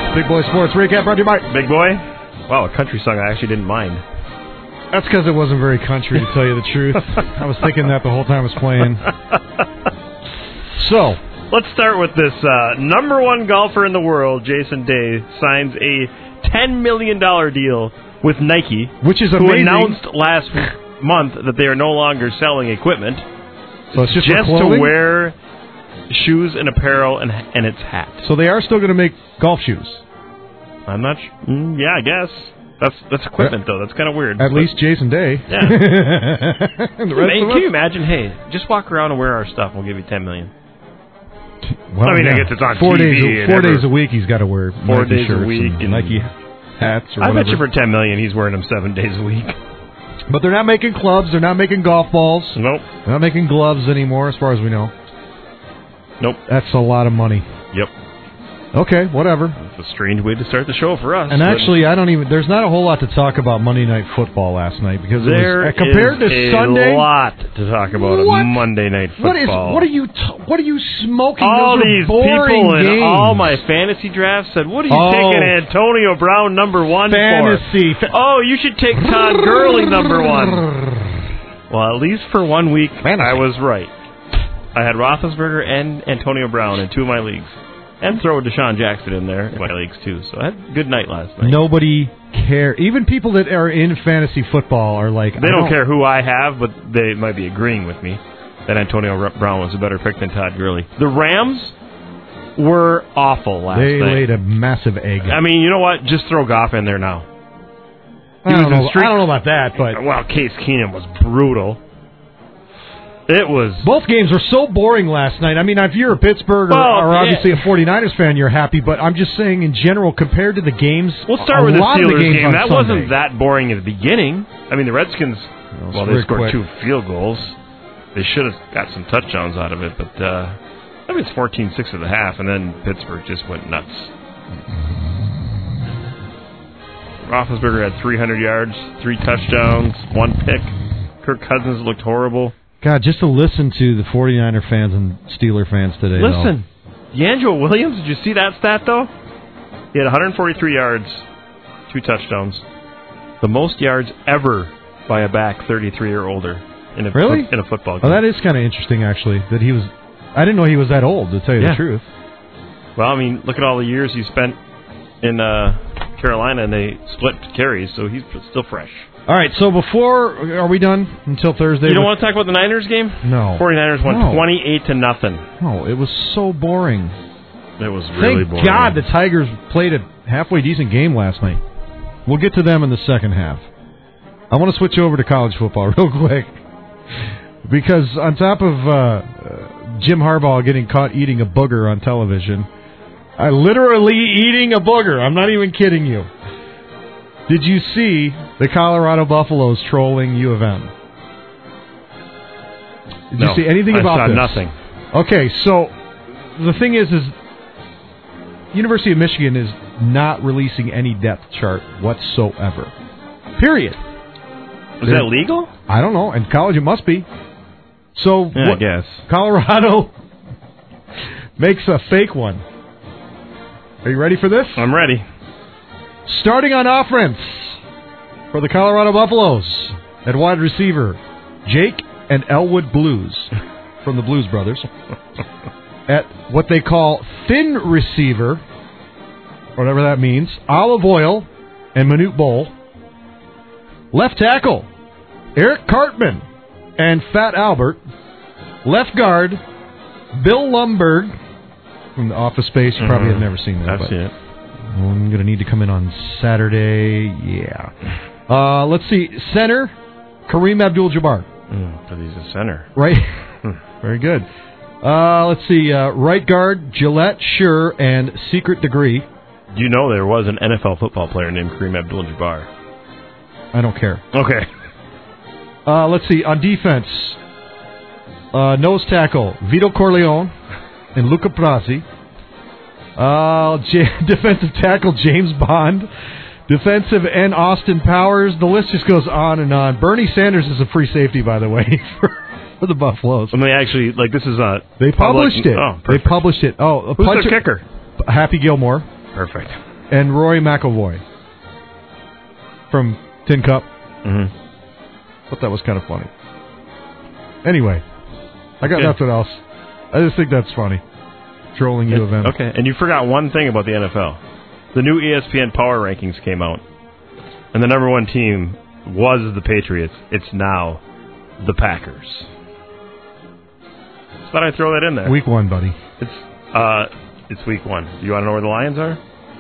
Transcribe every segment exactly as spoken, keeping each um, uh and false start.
Big Boy Sports Recap brought to you by Big Boy? Wow, a country song I actually didn't mind. That's because it wasn't very country, to tell you the truth. I was thinking that the whole time I was playing. So, let's start with this. Uh, number one golfer in the world, Jason Day, signs a ten million dollars deal with Nike, which is who amazing. announced last month that they are no longer selling equipment. So it's just, just for to wear shoes and apparel and and its hat. So they are still going to make golf shoes. I'm not. Sh- mm, yeah, I guess that's that's equipment though. That's kind of weird. At but, least Jason Day. Yeah. And the rest Man, of can us? you imagine? Hey, just walk around and wear our stuff. We'll give you ten million. Well, I mean, yeah. I guess it's on four T V. Days, a, four days a week. He's got to wear four Nike days shirts a week and and Nike hats or I whatever. bet you for ten million, he's wearing them seven days a week. But they're not making clubs. They're not making golf balls. Nope. They're not making gloves anymore, as far as we know. Nope. That's a lot of money. Yep. Okay, whatever. It's a strange way to start the show for us. And actually, I don't even. There's not a whole lot to talk about Monday Night Football last night because it there was, uh, compared is to a Sunday. lot to talk about What? on Monday Night Football. What is? What are you? T- what are you smoking? All Those are these boring people in games. all my fantasy drafts said, "What are you Oh. taking Antonio Brown number one Fantasy. for?" Oh, you should take Todd Gurley number one. Well, at least for one week, Fantasy. I was right. I had Roethlisberger and Antonio Brown in two of my leagues. And throw Deshaun Jackson in there in my leagues, too. So I had a good night last night. Nobody care. Even people that are in fantasy football are like... They don't, don't care who I have, but they might be agreeing with me that Antonio Brown was a better pick than Todd Gurley. The Rams were awful last they night. They laid a massive egg. I mean, you know what? Just throw Goff in there now. I don't, know, I don't know about that, but... Well, Case Keenum was brutal. It was... Both games were so boring last night. I mean, if you're a Pittsburgh or, well, or obviously yeah. a 49ers fan, you're happy, but I'm just saying in general, compared to the games... We'll start with the Steelers the game. That Sunday. wasn't that boring at the beginning. I mean, the Redskins, no, well, they scored quick. two field goals. They should have got some touchdowns out of it, but uh, I mean, it's fourteen six at the half, and then Pittsburgh just went nuts. Roethlisberger had three hundred yards, three touchdowns, one pick. Kirk Cousins looked horrible. God, just to listen to the 49er fans and Steeler fans today. Listen, DeAngelo Williams, did you see that stat, though? He had one hundred forty-three yards, two touchdowns. The most yards ever by a back thirty-three or older in a, really? in a football game. Oh, that is kind of interesting, actually, that he was... I didn't know he was that old, to tell you yeah. the truth. Well, I mean, look at all the years he spent in uh, Carolina, and they split carries, so he's still fresh. All right, so before, are we done until Thursday? You don't want to talk about the Niners game? No. 49ers won no. twenty-eight to nothing. No, it was so boring. It was really Thank boring. God the Tigers played a halfway decent game last night. We'll get to them in the second half. I want to switch over to college football real quick. Because on top of uh, uh, Jim Harbaugh getting caught eating a booger on television, I literally eating a booger. I'm not even kidding you. Did you see the Colorado Buffaloes trolling U of M? Did no, you see anything I about saw this? nothing. Okay, so the thing is, is University of Michigan is not releasing any depth chart whatsoever. Period. Is They're, that legal? I don't know. In college, it must be. So yeah, what, I guess Colorado makes a fake one. Are you ready for this? I'm ready. Starting on offense for the Colorado Buffaloes at wide receiver, Jake and Elwood Blues from the Blues Brothers. At what they call thin receiver, whatever that means, Olive Oil and Manute Bowl. Left tackle, Eric Cartman and Fat Albert. Left guard, Bill Lumberg from the Office Space. You probably mm-hmm. have never seen that. I've seen it. I'm going to need to come in on Saturday. Yeah. Uh, let's see. Center, Kareem Abdul-Jabbar. Mm, but he's a center. Right. Very good. Uh, let's see. Uh, right guard, Gillette Sure and Secret Degree. Do you know there was an N F L football player named Kareem Abdul-Jabbar? I don't care. Okay. Uh, let's see. On defense, uh, nose tackle, Vito Corleone and Luca Brasi. Uh, J- defensive tackle, James Bond. Defensive end, Austin Powers. The list just goes on and on. Bernie Sanders is a free safety, by the way, for, for the Buffaloes. And they actually, like, this is a... They published public, it. Oh, they published it. Oh, a Who's punch the kicker? Happy Gilmore. Perfect. and Rory McIlroy from Tin Cup. Mm-hmm. Thought that was kind of funny. Anyway, I got okay. nothing else. I just think that's funny. Trolling you event. Okay, and you forgot one thing about the N F L. The new E S P N Power Rankings came out, and the number one team was the Patriots. It's now the Packers. Just thought I'd throw that in there. Week one, buddy. It's uh, it's week one. You want to know where the Lions are?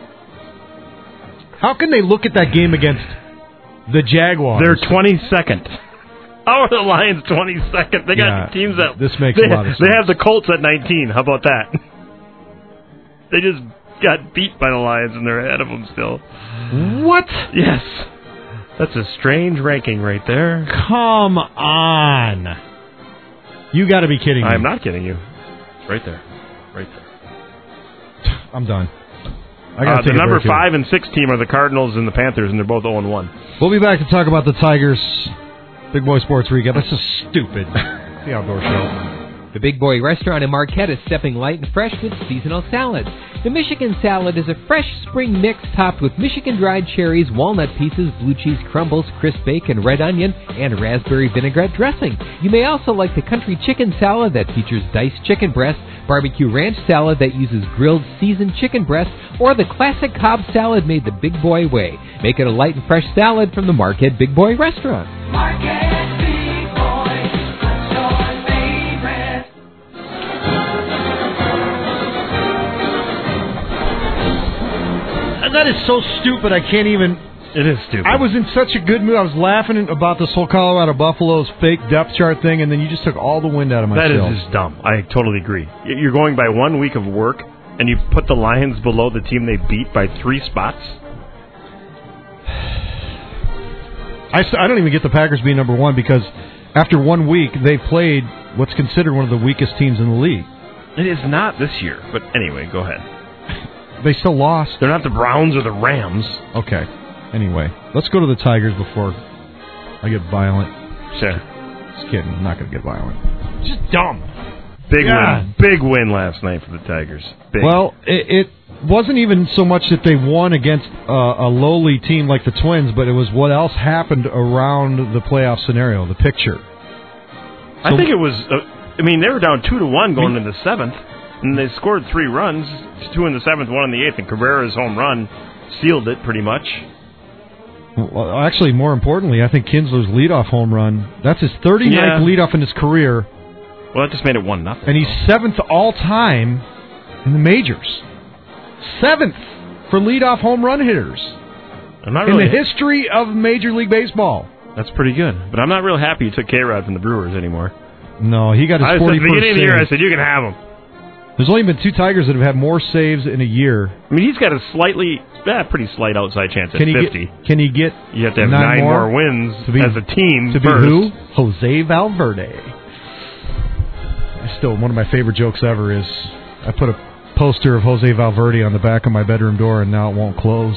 How can they look at that game against the Jaguars? They're twenty-second. How are the Lions twenty-second? They got Yeah, teams that... This makes they, a lot of sense. They have the Colts at nineteen. How about that? They just got beat by the Lions, and they're ahead of them still. What? Yes. That's a strange ranking right there. Come on. You got to be kidding me. I'm not kidding you. It's right there. Right there. I'm done. I gotta Uh, take the a number break here. five and six team are the Cardinals and the Panthers, and they're both oh and one. We'll be back to talk about the Tigers. Big Boy Sports Recap. That's just stupid. The Outdoor Show. The Big Boy Restaurant in Marquette is stepping light and fresh with seasonal salads. The Michigan Salad is a fresh spring mix topped with Michigan dried cherries, walnut pieces, blue cheese crumbles, crisp bacon, red onion, and raspberry vinaigrette dressing. You may also like the Country Chicken Salad that features diced chicken breast, barbecue ranch salad that uses grilled seasoned chicken breast, or the classic Cobb salad made the Big Boy way. Make it a light and fresh salad from the Marquette Big Boy Restaurant. Marquette Big Boy, what's your favorite? That is so stupid, I can't even... It is stupid. I was in such a good mood. I was laughing about this whole Colorado Buffaloes fake depth chart thing, and then you just took all the wind out of my That sails. is just dumb. I totally agree. You're going by one week of work, and you put the Lions below the team they beat by three spots? I, I don't even get the Packers being number one because after one week, they played what's considered one of the weakest teams in the league. It is not this year, but anyway, go ahead. They still lost. They're not the Browns or the Rams. Okay. Anyway, let's go to the Tigers before I get violent. Sure. Just kidding. I'm not going to get violent. Just dumb. Big Yeah. win. Big win last night for the Tigers. Big. Well, it, it wasn't even so much that they won against uh, a lowly team like the Twins, but it was what else happened around the playoff scenario, the picture. I think it was, uh, I mean, they were down two to one going into the seventh, and they scored three runs, two in the seventh, one in the eighth, and Cabrera's home run sealed it pretty much. Well, actually, more importantly, I think Kinsler's leadoff home run, that's his thirty-ninth Yeah. leadoff in his career, Well, that just made it one nothing. and he's seventh all-time in the majors. Seventh for leadoff home run hitters I'm not in really, the history of Major League Baseball. That's pretty good. But I'm not real happy you took K-Rod from the Brewers anymore. No, he got his I said at the forty-first beginning of the year, I save. said, you can have him. There's only been two Tigers that have had more saves in a year. I mean, he's got a slightly, eh, pretty slight outside chance at Can he fifty. get? Can he get? You have to have nine nine, more, more wins to be- as a team To be first. who? Jose Valverde. Still, one of my favorite jokes ever is I put a poster of Jose Valverde on the back of my bedroom door, and now it won't close.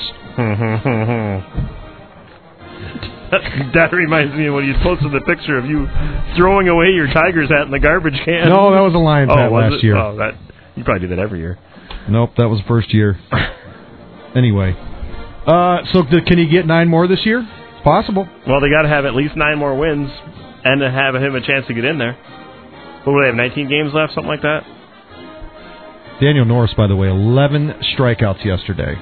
that, that reminds me of when you posted the picture of you throwing away your Tigers hat in the garbage can. No, that was a Lions oh, hat was last it? year. Oh, that you probably do that every year. Nope, that was first year. Anyway, uh, so th- can he get nine more this year? It's possible. Well, they got to have at least nine more wins and to have him a chance to get in there. What do they have? nineteen games left, something like that. Daniel Norris, by the way, eleven strikeouts yesterday.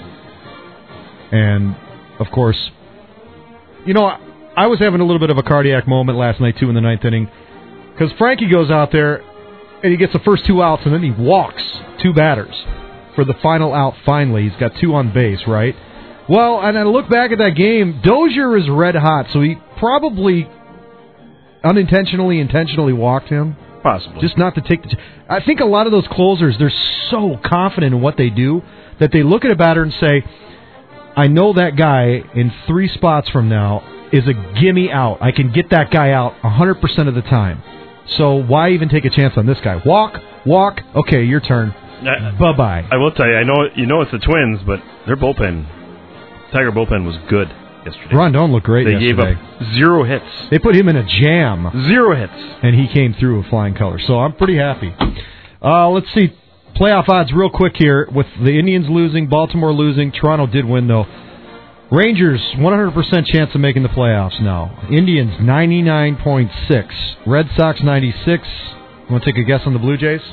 And, of course, you know, I, I was having a little bit of a cardiac moment last night, too, in the ninth inning. Because Frankie goes out there, and he gets the first two outs, and then he walks two batters for the final out finally. He's got two on base, right? Well, and I look back at that game, Dozier is red hot, so he probably unintentionally, intentionally walked him. Possibly. Just not to take the... Ch- I think a lot of those closers, they're so confident in what they do that they look at a batter and say, I know that guy in three spots from now is a gimme out. I can get that guy out one hundred percent of the time. So why even take a chance on this guy? Walk, walk, okay, your turn. Uh, Bye-bye. I will tell you, I know you know it's the Twins, but their bullpen, Tiger bullpen was good yesterday. Rondon looked great They yesterday. gave up zero hits. They put him in a jam. Zero hits. And he came through with flying colors. So I'm pretty happy. Uh, let's see. playoff odds real quick here. With the Indians losing, Baltimore losing, Toronto did win, though. Rangers, one hundred percent chance of making the playoffs now. Indians, ninety-nine point six. Red Sox, ninety-six. You want to take a guess on the Blue Jays?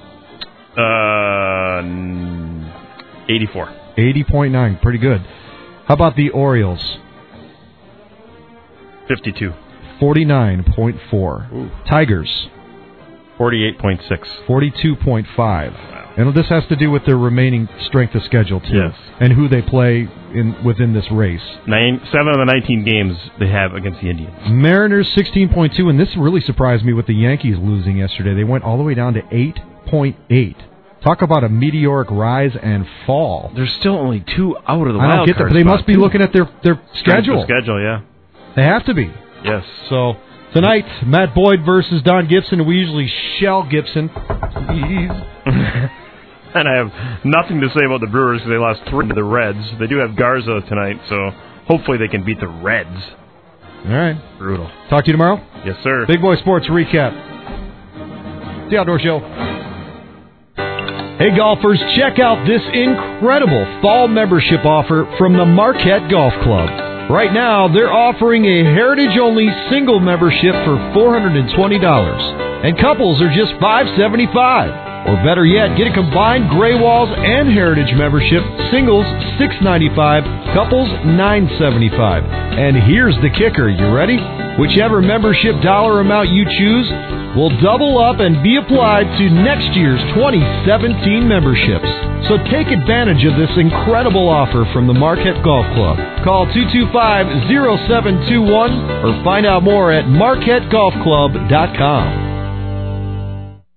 Uh, eighty-four. eighty point nine. Pretty good. How about the Orioles? fifty-two. forty-nine point four. Ooh. Tigers, forty-eight point six. forty-two point five. Wow. And this has to do with their remaining strength of schedule, too. Yes. And who they play in within this race. Nine, seven of the nineteen games they have against the Indians. Mariners, sixteen point two. And this really surprised me with the Yankees losing yesterday. They went all the way down to eight point eight. Talk about a meteoric rise and fall. There's still only two out of the I wild don't get that, card but they spot, must be too. looking at their, their Strength schedule. of schedule, yeah. They have to be. Yes. So, tonight, Matt Boyd versus Don Gibson. We usually shell Gibson. Please. And I have nothing to say about the Brewers because they lost three to the Reds. They do have Garza tonight, so hopefully they can beat the Reds. All right. Brutal. Talk to you tomorrow. Yes, sir. Big Boy Sports Recap. The Outdoor Show. Hey, golfers, check out this incredible fall membership offer from the Marquette Golf Club. Right now, they're offering a heritage-only single membership for four hundred twenty dollars, and couples are just five hundred seventy-five dollars. Or better yet, get a combined Gray Walls and Heritage membership, singles six hundred ninety-five dollars, couples nine hundred seventy-five dollars. And here's the kicker, you ready? Whichever membership dollar amount you choose will double up and be applied to next year's twenty seventeen memberships. So take advantage of this incredible offer from the Marquette Golf Club. Call two two five, zero seven two one or find out more at marquette golf club dot com.